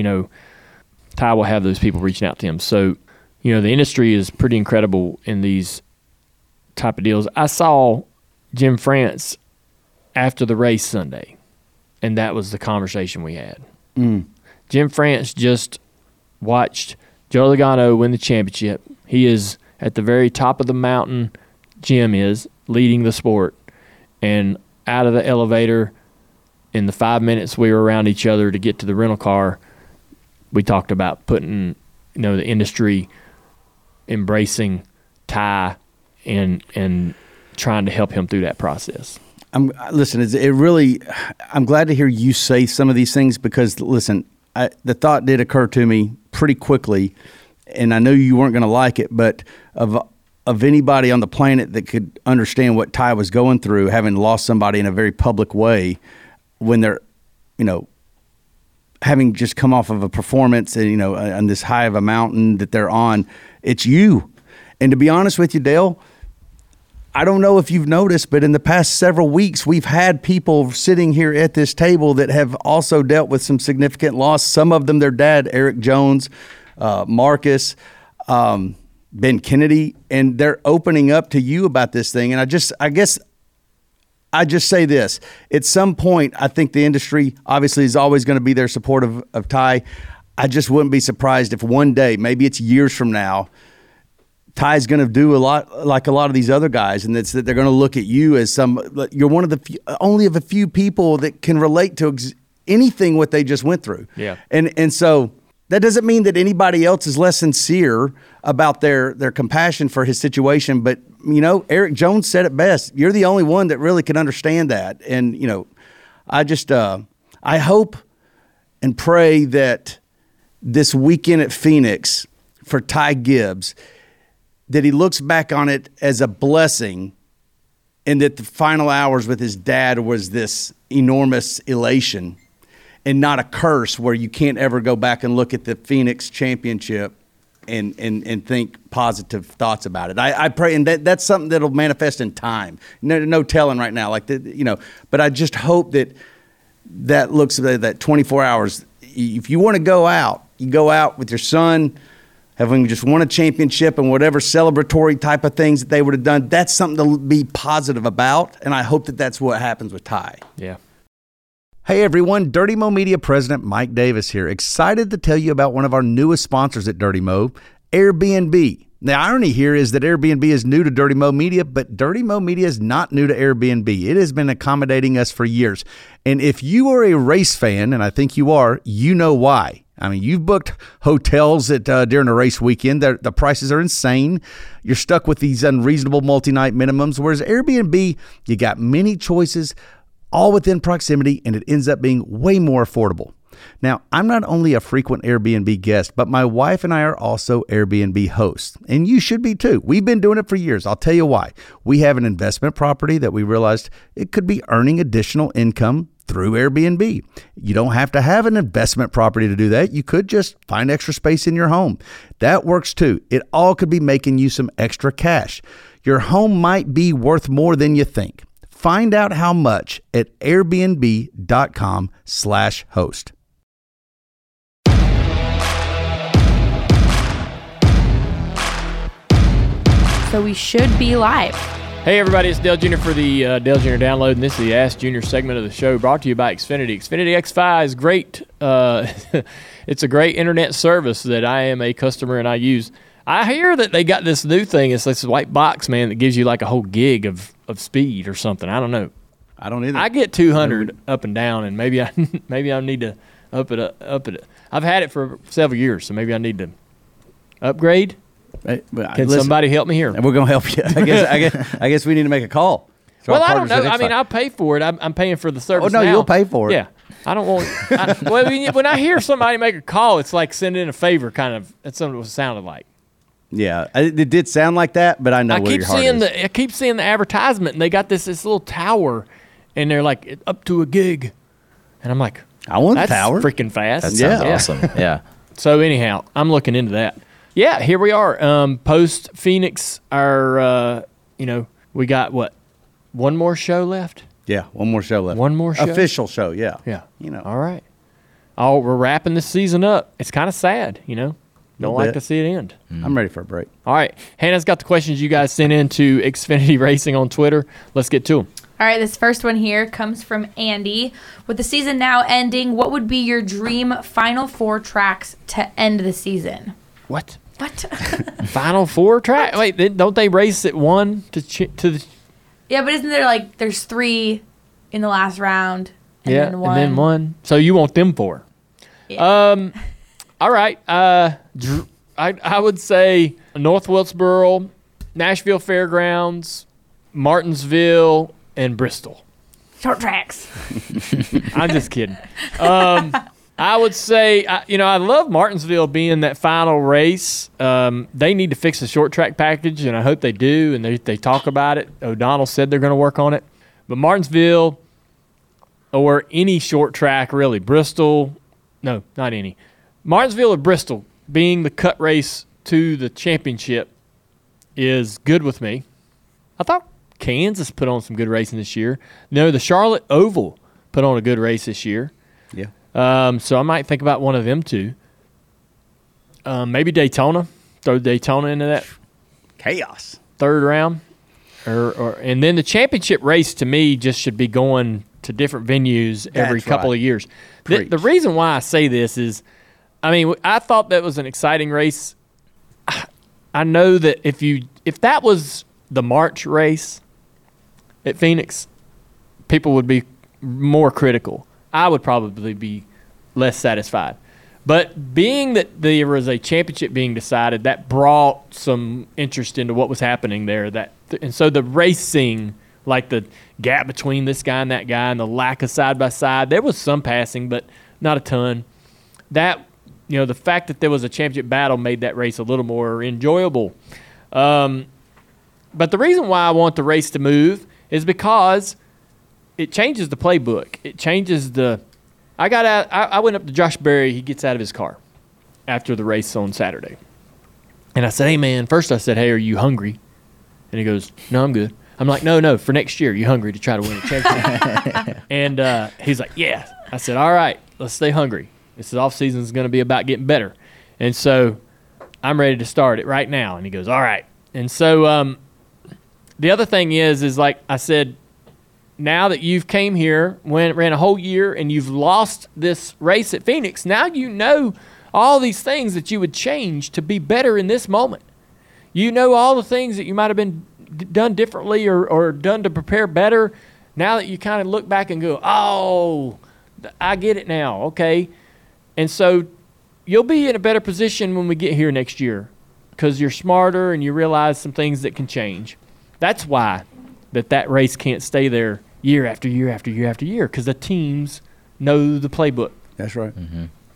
Ty will have those people reaching out to him. So, the industry is pretty incredible in these type of deals. I saw Jim France after the race Sunday, and that was the conversation we had. Jim France just watched Joe Logano win the championship. He is at the very top of the mountain. Jim is leading the sport, and out of the elevator in the 5 minutes we were around each other to get to the rental car, we talked about putting, the industry embracing Ty and trying to help him through that process. I'm glad to hear you say some of these things because, listen, the thought did occur to me pretty quickly, and I knew you weren't going to like it, but of anybody on the planet that could understand what Ty was going through, having lost somebody in a very public way when they're, having just come off of a performance and, on this high of a mountain that they're on, it's you. And to be honest with you, Dale, I don't know if you've noticed, but in the past several weeks, we've had people sitting here at this table that have also dealt with some significant loss. Some of them, their dad, Eric Jones, Marcus, Ben Kennedy, and they're opening up to you about this thing. And I guess I just say this. At some point, I think the industry obviously is always going to be there supportive of Ty. I just wouldn't be surprised if one day, maybe it's years from now, Ty's going to do a lot like a lot of these other guys, and that's that they're going to look at you as you're one of the only of a few people that can relate to anything what they just went through. Yeah. And so that doesn't mean that anybody else is less sincere about their compassion for his situation. But, Eric Jones said it best. You're the only one that really can understand that. And, I hope and pray that this weekend at Phoenix for Ty Gibbs, that he looks back on it as a blessing and that the final hours with his dad was this enormous elation and not a curse where you can't ever go back and look at the Phoenix championship and think positive thoughts about it. I pray, and that's something that'll manifest in time. No telling right now, but I just hope that looks at that 24 hours. If you want to go out, you go out with your son, having just won a championship and whatever celebratory type of things that they would have done. That's something to be positive about, and I hope that that's what happens with Ty. Yeah. Hey everyone, Dirty Mo Media President Mike Davis here. Excited to tell you about one of our newest sponsors at Dirty Mo, Airbnb. The irony here is that Airbnb is new to Dirty Mo Media, but Dirty Mo Media is not new to Airbnb. It has been accommodating us for years. And if you are a race fan, and I think you are, you know why. I mean, you've booked hotels during a race weekend. The prices are insane. You're stuck with these unreasonable multi-night minimums, whereas Airbnb, you got many choices, all within proximity, and it ends up being way more affordable. Now, I'm not only a frequent Airbnb guest, but my wife and I are also Airbnb hosts, and you should be too. We've been doing it for years. I'll tell you why. We have an investment property that we realized it could be earning additional income through Airbnb. You don't have to have an investment property to do that. You could just find extra space in your home. That works too. It all could be making you some extra cash. Your home might be worth more than you think. Find out how much at airbnb.com/host. So we should be live. Hey everybody, it's Dale Jr. for the Dale Jr. Download, and this is the Ask Junior segment of the show brought to you by Xfinity. Xfinity X5 is great. It's a great internet service that I am a customer and I use. I hear that they got this new thing. It's this white box, man, that gives you like a whole gig of speed or something. I don't know. I don't either. I get 200 up and down, and maybe I need to up it. I've had it for several years, so maybe I need to upgrade. Can somebody help me here? We're going to help you. I guess we need to make a call. Well, I don't know. I mean, I'll pay for it. I'm paying for the service. Oh, no, now. you'll pay for it. Yeah. I don't want. When I hear somebody make a call, it's like sending in a favor, kind of. That's what it sounded like. Yeah, it did sound like that, but I know where your heart is. I keep seeing the advertisement, and they got this little tower, and they're like up to a gig, and I'm like, I want that's the tower. Freaking fast. That sounds awesome. Yeah. So anyhow, I'm looking into that. Yeah, here we are. Post Phoenix, we got what? One more show left? Yeah, one more show left. One more show? Official show, yeah. Yeah. All right. Oh, we're wrapping this season up. It's kind of sad, Don't like to see it end. I'm ready for a break. All right. Hannah's got the questions you guys sent in to Xfinity Racing on Twitter. Let's get to them. All right, this first one here comes from Andy. With the season now ending, what would be your dream Final Four tracks to end the season? What? Final Four track? Wait, don't they race at one to the? Yeah, but isn't there there's 3 in the last round? And then one. And then one. So you want them 4? Yeah. All right. I would say North Wilkesboro, Nashville Fairgrounds, Martinsville, and Bristol. Short tracks. I'm just kidding. I would say, I love Martinsville being that final race. They need to fix the short track package, and I hope they do, and they talk about it. O'Donnell said they're going to work on it. But Martinsville or any short track, really, Bristol, no, not any. Martinsville or Bristol being the cut race to the championship is good with me. I thought Kansas put on some good racing this year. No, the Charlotte Oval put on a good race this year. Yeah. So I might think about one of them too. Maybe Daytona. Throw Daytona into that chaos third round, and then the championship race to me just should be going to different venues every couple of years. The reason why I say this is, I thought that was an exciting race. I know that if that was the March race at Phoenix, people would be more critical. I would probably be less satisfied. But being that there was a championship being decided, that brought some interest into what was happening there. And so the racing, like the gap between this guy and that guy and the lack of side-by-side, there was some passing, but not a ton. That, the fact that there was a championship battle made that race a little more enjoyable. But the reason why I want the race to move is because it changes the playbook. It changes I went up to Josh Berry. He gets out of his car after the race on Saturday. And I said, hey, man, first I said, hey, are you hungry? And he goes, no, I'm good. I'm like, no, for next year, you hungry to try to win a championship? And he's like, yeah. I said, all right, let's stay hungry. This off-season is going to be about getting better. And so I'm ready to start it right now. And he goes, all right. And so the other thing is like I said, now that you've came here, ran a whole year, and you've lost this race at Phoenix, now you know all these things that you would change to be better in this moment. You know all the things that you might have been done differently or done to prepare better. Now that you kind of look back and go, oh, I get it now, okay. And so you'll be in a better position when we get here next year because you're smarter and you realize some things that can change. That's why that race can't stay there year after year after year after year because the teams know the playbook. That's right. Mm-hmm.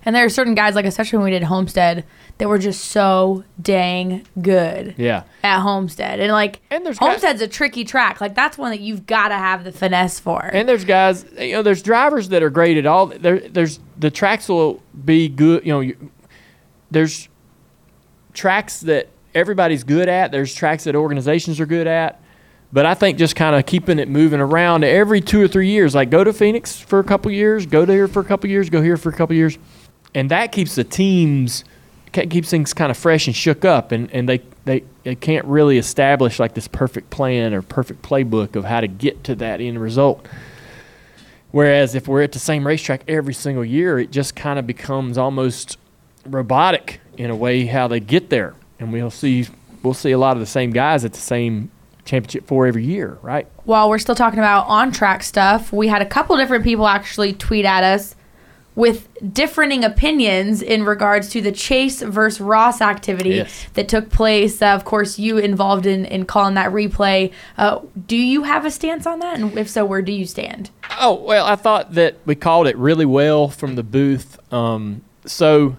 And there are certain guys, like especially when we did Homestead, that were just so dang good. Yeah. At Homestead, and there's Homestead's a tricky track. Like that's one that you've got to have the finesse for. And there's guys, there's drivers that are great at all. There's the tracks will be good. There's tracks that everybody's good at. There's tracks that organizations are good at. But I think just kind of keeping it moving around every 2 or 3 years, like go to Phoenix for a couple years, go to here for a couple years, go here for a couple years. And that keeps the teams, keeps things kind of fresh and shook up. And they can't really establish like this perfect plan or perfect playbook of how to get to that end result. Whereas if we're at the same racetrack every single year, it just kind of becomes almost robotic in a way how they get there. And we'll see a lot of the same guys at the same championship 4 every year, right? While we're still talking about on-track stuff, we had a couple different people actually tweet at us with differing opinions in regards to the Chase versus Ross activity that took place. Of course, you involved in calling that replay. Do you have a stance on that? And if so, where do you stand? Oh, well, I thought that we called it really well from the booth. So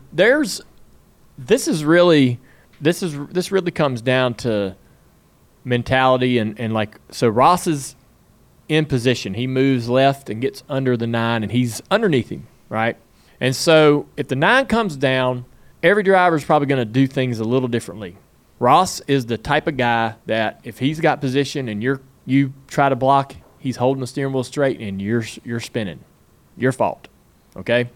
this really comes down to mentality and so Ross is in position. He moves left and gets under the 9 and he's underneath him, right? And so if the 9 comes down, every driver is probably going to do things a little differently. Ross is the type of guy that if he's got position and you try to block, he's holding the steering wheel straight and you're spinning. Your fault, okay?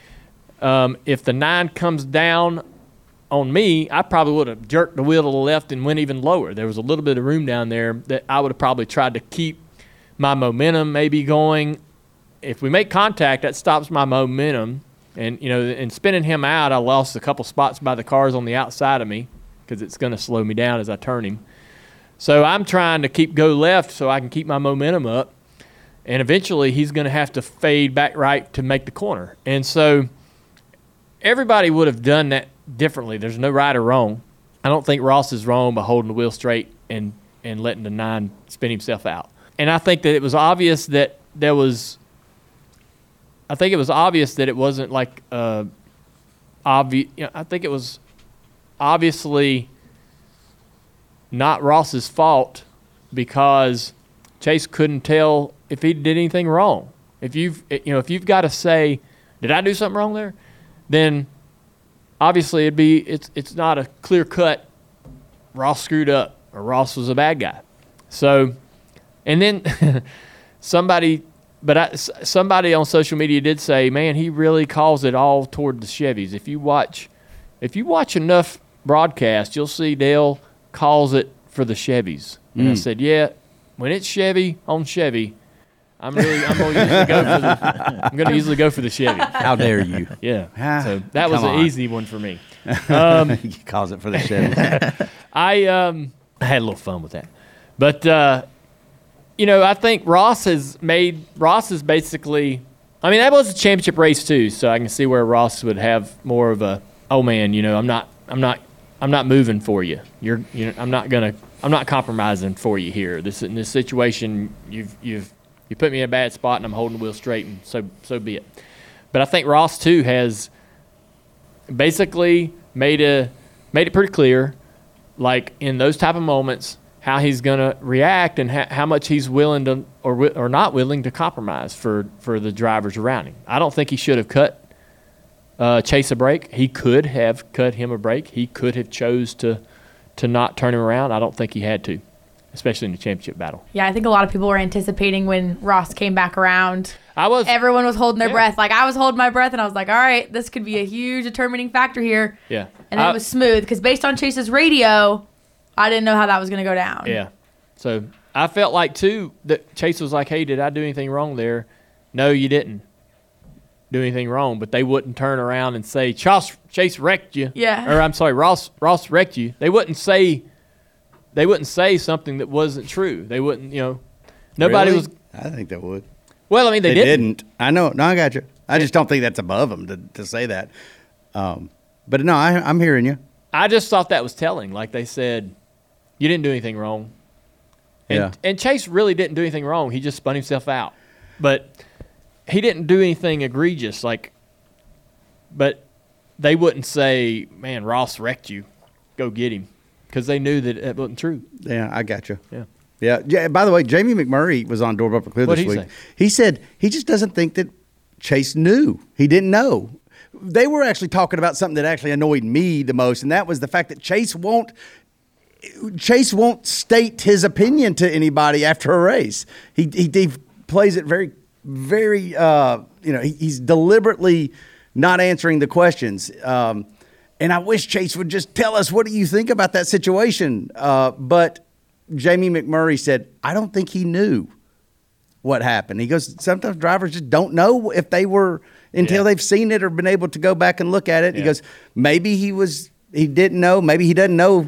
If the 9 comes down on me, I probably would have jerked the wheel to the left and went even lower. There was a little bit of room down there that I would have probably tried to keep my momentum maybe going. If we make contact, that stops my momentum. And, in spinning him out, I lost a couple spots by the cars on the outside of me because it's going to slow me down as I turn him. So I'm trying to go left so I can keep my momentum up. And eventually he's going to have to fade back right to make the corner. And so everybody would have done that differently. There's no right or wrong. I don't think Ross is wrong by holding the wheel straight and letting the 9 spin himself out. And I think that it was obvious that it wasn't like obvious. I think it was obviously not Ross's fault because Chase couldn't tell if he did anything wrong. If you've got to say, did I do something wrong there? Then obviously it's not a clear cut Ross screwed up or Ross was a bad guy. So, and then somebody on social media did say, man, he really calls it all toward the Chevys. If you watch enough broadcasts, you'll see Dale calls it for the Chevys. And I said, yeah, when it's Chevy on Chevy, I'm going to usually go for the Chevy. How dare you? Yeah. So that was an easy one for me. He calls it for the Chevy. I had a little fun with that. But, I think Ross is basically, that was a championship race too. So I can see where Ross would have more of a, oh man, I'm not moving for you. I'm not compromising for you here. In this situation, you put me in a bad spot and I'm holding the wheel straight, and so be it. But I think Ross too has basically made it pretty clear, like in those type of moments, how he's going to react and how much he's willing to or not willing to compromise for the drivers around him. I don't think he should have cut Chase a break. He could have cut him a break. He could have chose to not turn him around. I don't think he had to, especially in the championship battle. Yeah, I think a lot of people were anticipating when Ross came back around. Everyone was holding their breath. Like, I was holding my breath, and I was like, all right, this could be a huge determining factor here. Yeah. And then it was smooth, because based on Chase's radio, I didn't know how that was going to go down. Yeah. So I felt like, too, that Chase was like, hey, did I do anything wrong there? No, you didn't do anything wrong. But they wouldn't turn around and say, Chase wrecked you. Yeah. Or, I'm sorry, Ross wrecked you. They wouldn't say something that wasn't true. They wouldn't, nobody Really? was. I think they would. Well, I mean, they didn't. I know. No, I got you. I just don't think that's above them to say that. But no, I'm hearing you. I just thought that was telling. Like they said, you didn't do anything wrong. And Chase really didn't do anything wrong. He just spun himself out. But he didn't do anything egregious. Like, but they wouldn't say, "Man, Ross wrecked you. Go get him," because they knew that it wasn't true. Yeah, I got you. Yeah. Yeah. By the way, Jamie McMurray was on Door Bumper Clear What'd this he week. say? He said he just doesn't think that Chase knew. He didn't know. They were actually talking about something that actually annoyed me the most, and that was the fact that Chase won't state his opinion to anybody after a race. He plays it very, very. He's deliberately not answering the questions. And I wish Chase would just tell us, what do you think about that situation? But Jamie McMurray said, I don't think he knew what happened. He goes, sometimes drivers just don't know if they were until they've seen it or been able to go back and look at it. Yeah. He goes, maybe he didn't know, maybe he doesn't know,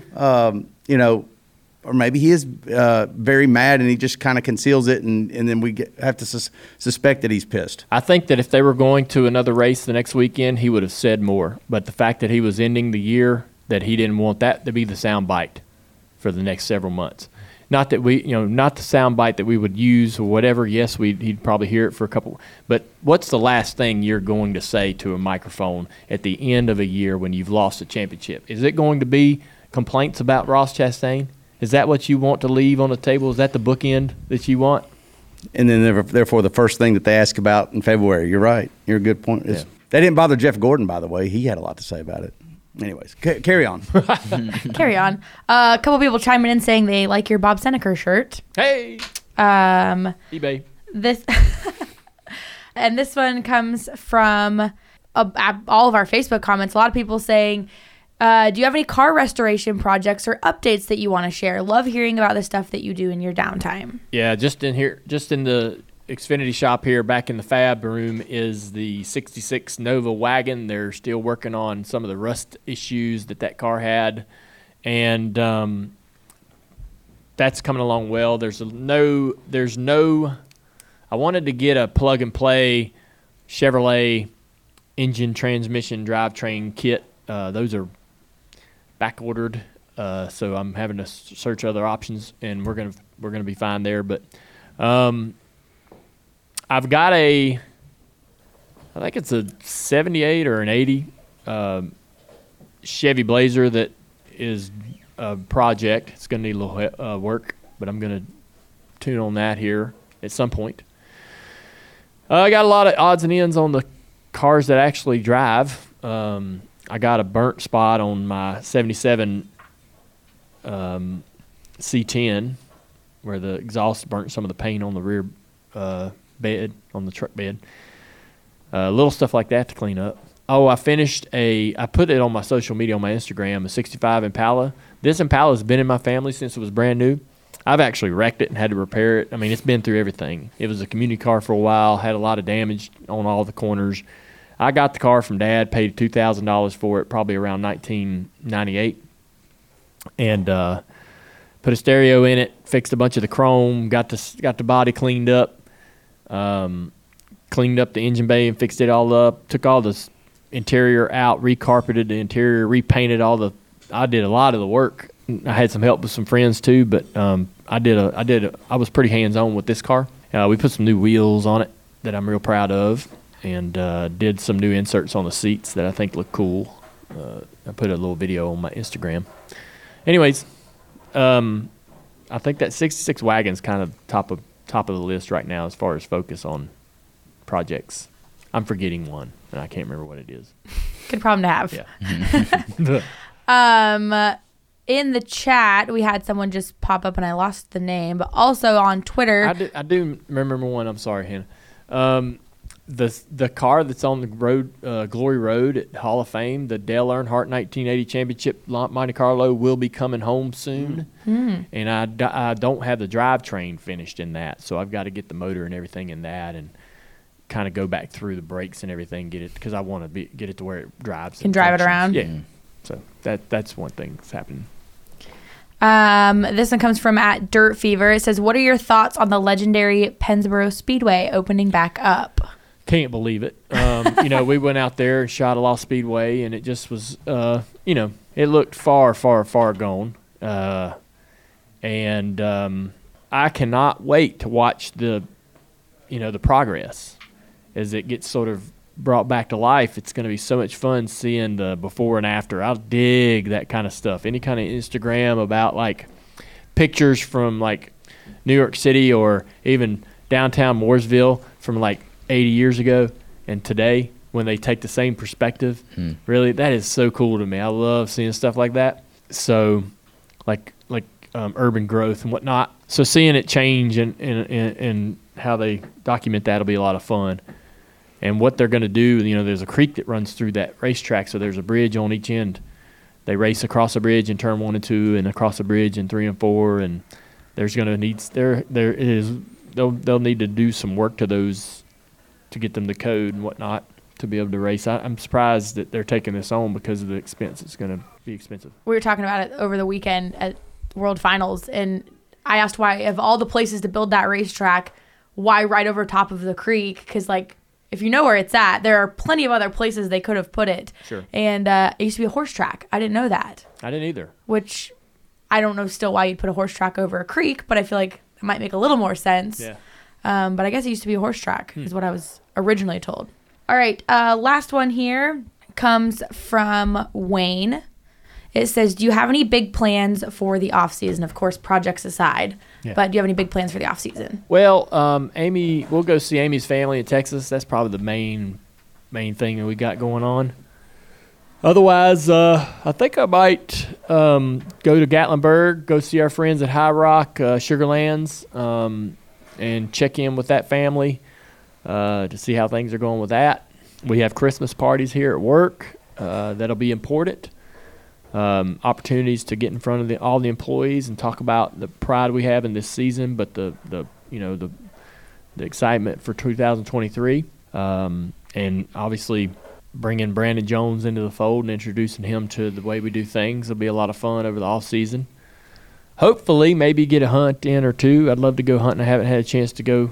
or maybe he is very mad and he just kind of conceals it, and then we have to suspect that he's pissed. I think that if they were going to another race the next weekend, he would have said more. But the fact that he was ending the year, that he didn't want that to be the sound bite for the next several months. Not that not the sound bite that we would use or whatever. Yes, he'd probably hear it for a couple. But what's the last thing you're going to say to a microphone at the end of a year when you've lost a championship? Is it going to be complaints about Ross Chastain? Is that what you want to leave on the table? Is that the bookend that you want? And then therefore the first thing that they ask about in February. You're right. You're a good point. Yeah. They didn't bother Jeff Gordon, by the way. He had a lot to say about it. Anyways, carry on. Carry on. A couple people chiming in saying they like your Bob Seneker shirt. Hey. eBay. This and this one comes from all of our Facebook comments. A lot of people saying, do you have any car restoration projects or updates that you want to share? Love hearing about the stuff that you do in your downtime. Yeah, just in the Xfinity shop here, back in the fab room, is the 66 Nova wagon. They're still working on some of the rust issues that car had, and that's coming along well. There's no. I wanted to get a plug and play Chevrolet engine, transmission, drivetrain kit. Those are back ordered, so I'm having to search other options, and we're gonna be fine there. But I've got I think it's a 78 or an 80 Chevy Blazer that is a project. It's going to need a little work, but I'm going to tune on that here at some point. I got a lot of odds and ends on the cars that actually drive. I got a burnt spot on my 77 C10 where the exhaust burnt some of the paint on the rear bed, on the truck bed. Little stuff like that to clean up. Oh, I put it on my social media, on my Instagram, a 65 Impala. This Impala has been in my family since it was brand new. I've actually wrecked it and had to repair it. I mean, it's been through everything. It was a community car for a while, had a lot of damage on all the corners. I got the car from Dad, paid $2,000 for it, probably around 1998, and put a stereo in it, fixed a bunch of the chrome, got the body cleaned up, cleaned up the engine bay and fixed it all up, took all the interior out, recarpeted the interior, repainted I did a lot of the work. I had some help with some friends too, but I was pretty hands-on with this car. We put some new wheels on it that I'm real proud of, and did some new inserts on the seats that I think look cool. I put a little video on my Instagram. Anyways, I think that 66 wagon's kind of top of the list right now as far as focus on projects. I'm forgetting one, and I can't remember what it is. Good problem to have. Yeah. In the chat, we had someone just pop up, and I lost the name, but also on Twitter. I do remember one. I'm sorry, Hannah. The car that's on the road, Glory Road at Hall of Fame, the Dale Earnhardt 1980 Championship Monte Carlo, will be coming home soon. Mm-hmm. And I don't have the drivetrain finished in that, so I've got to get the motor and everything in that, and kind of go back through the brakes and everything, get it, because I want to get it to where it drives. Can drive it around. Yeah. So that's one thing that's happening. This one comes from @DirtFever. It says, "What are your thoughts on the legendary Pennsboro Speedway opening back up?" Can't believe it. We went out there and shot a Lost Speedway, and it just was, it looked far, far, far gone. And I cannot wait to watch the progress as it gets sort of brought back to life, it's going to be so much fun seeing the before and after. I'll dig that kind of stuff. Any kind of Instagram about like pictures from like New York City or even downtown Mooresville from like 80 years ago and today when they take the same perspective. Really, that is so cool to me. I love seeing stuff like that. So like urban growth and whatnot. So seeing it change and how they document that will be a lot of fun. And what they're going to do, there's a creek that runs through that racetrack, so there's a bridge on each end. They race across a bridge in turn 1 and 2, and across a bridge in 3 and 4. And there's going to need they'll need to do some work to those to get them the code and whatnot to be able to race. I'm surprised that they're taking this on because of the expense. It's going to be expensive. We were talking about it over the weekend at World Finals, and I asked why, of all the places to build that racetrack, why right over top of the creek? Because if you know where it's at, there are plenty of other places they could have put it. Sure. And it used to be a horse track. I didn't know that. I didn't either. Which I don't know still why you'd put a horse track over a creek, but I feel like it might make a little more sense. Yeah. But I guess it used to be a horse track is what I was originally told. All right. Last one here comes from Wayne. It says, do you have any big plans for the off season? Of course, projects aside. Yeah. But do you have any big plans for the off season? Well, we'll go see Amy's family in Texas. That's probably the main thing that we got going on. Otherwise, I think I might go to Gatlinburg, go see our friends at High Rock Sugarlands, and check in with that family to see how things are going with that. We have Christmas parties here at work. That'll be important. Opportunities to get in front of all the employees and talk about the pride we have in this season, but the excitement for 2023, and obviously bringing Brandon Jones into the fold and introducing him to the way we do things will be a lot of fun over the off season. Hopefully, maybe get a hunt in or two. I'd love to go hunting. I haven't had a chance to go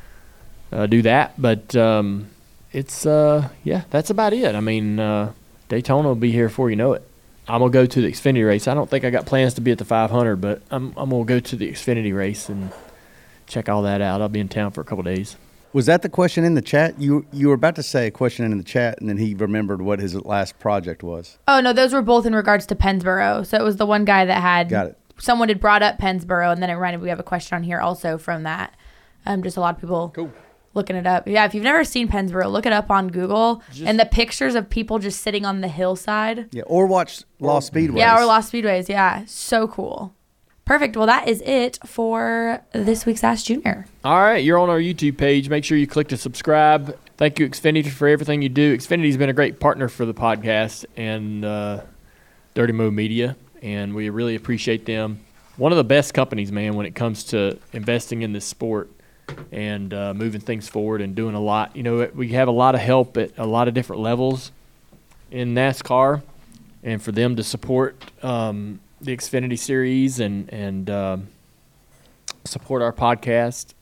do that, but it's that's about it. I mean, Daytona will be here before you know it. I'm going to go to the Xfinity race. I don't think I got plans to be at the 500, but I'm going to go to the Xfinity race and check all that out. I'll be in town for a couple days. Was that the question in the chat? You were about to say a question in the chat, and then he remembered what his last project was. Oh, no, those were both in regards to Pennsboro. So it was the one guy that had... Got it. Someone had brought up Pennsboro, and then it reminded me we have a question on here also from that. Just a lot of people looking it up. Yeah, if you've never seen Pennsboro, look it up on Google. And the pictures of people just sitting on the hillside. Yeah, or watch Lost Speedways. Yeah, or Lost Speedways. Yeah, so cool. Perfect. Well, that is it for this week's Ask Junior. All right, you're on our YouTube page. Make sure you click to subscribe. Thank you, Xfinity, for everything you do. Xfinity's been a great partner for the podcast and Dirty Mo Media, and we really appreciate them. One of the best companies, man, when it comes to investing in this sport and moving things forward and doing a lot. We have a lot of help at a lot of different levels in NASCAR, and for them to support the Xfinity Series and support our podcast,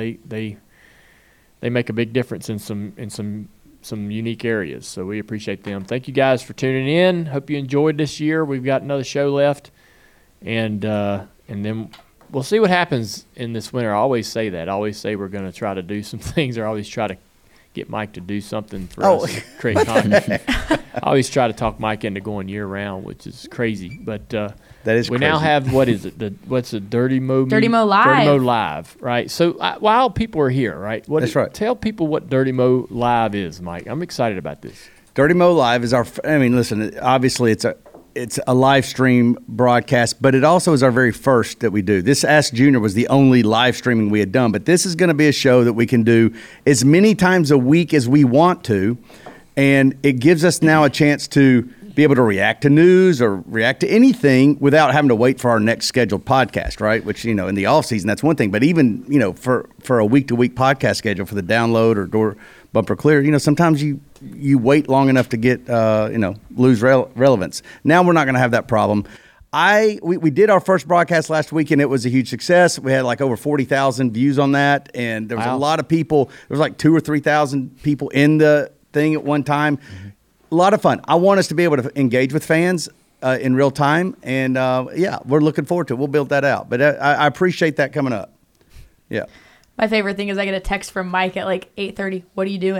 they make a big difference in some unique areas. So we appreciate them. Thank you guys for tuning in. Hope you enjoyed this year. We've got another show left, and then we'll see what happens in this winter. I always say that. I always say we're going to try to do some things, or I always try to get Mike to do something for us to create content. I always try to talk Mike into going year round, which is crazy. But that is we crazy. now have, what's the Dirty Mo Dirty Mo Live. Dirty Mo Live, right? So while people are here, right? That's right. Tell people what Dirty Mo Live is, Mike. I'm excited about this. Dirty Mo Live is listen, obviously it's a live stream broadcast, but it also is our very first that we do. This Ask Junior was the only live streaming we had done, but this is going to be a show that we can do as many times a week as we want to, and it gives us now a chance to be able to react to news or react to anything without having to wait for our next scheduled podcast, right? Which, in the off season, that's one thing, but even, for a week-to-week podcast schedule for the download or door bumper clear, sometimes you wait long enough to get, lose relevance. Now we're not going to have that problem. We did our first broadcast last week, and it was a huge success. We had like over 40,000 views on that, and there was a lot of people. There was like 2,000 or 3,000 people in the thing at one time. Mm-hmm. A lot of fun. I want us to be able to engage with fans in real time, and we're looking forward to it. We'll build that out. But I appreciate that coming up. Yeah. My favorite thing is I get a text from Mike at like 8:30. What are you doing?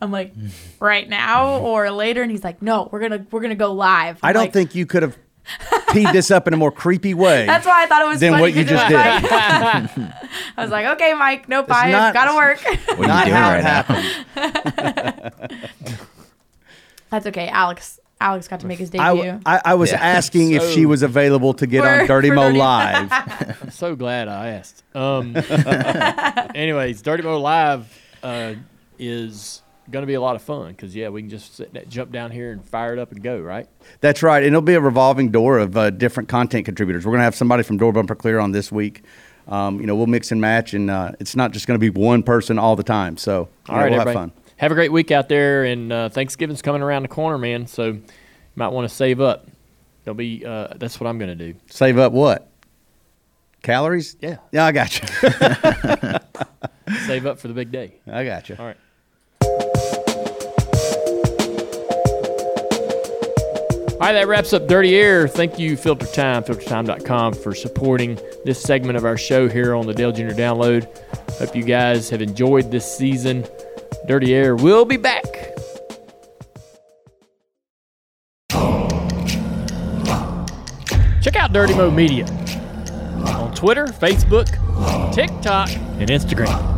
I'm like, right now or later? And he's like, no, we're gonna go live. I don't think you could have teed this up in a more creepy way. That's why I thought it was than funny what you 'cause it just was did. Mike. I was like, okay, Mike, nope, I not- gotta work. What are Not you doing how right it now? happened. That's okay. Alex got to make his debut. I was asking if she was available to get on Dirty For Mo Dirty- Live. I'm so glad I asked. Anyways, Dirty Mo Live is going to be a lot of fun because, we can just jump down here and fire it up and go, right? That's right. And it'll be a revolving door of different content contributors. We're going to have somebody from Door Bumper Clear on this week. We'll mix and match, and it's not just going to be one person all the time. So All right, we'll have everybody. fun. Have a great week out there, and Thanksgiving's coming around the corner, man. So you might want to save up. There'll be that's what I'm going to do. Save up what? Calories? Yeah. Yeah, I got you. Save up for the big day. I got you. All right. All right, that wraps up Dirty Air. Thank you, Filter Time, filtertime.com, for supporting this segment of our show here on the Dale Jr. Download. Hope you guys have enjoyed this season. Dirty Air will be back. Check out Dirty Mo Media on Twitter, Facebook, TikTok, and Instagram.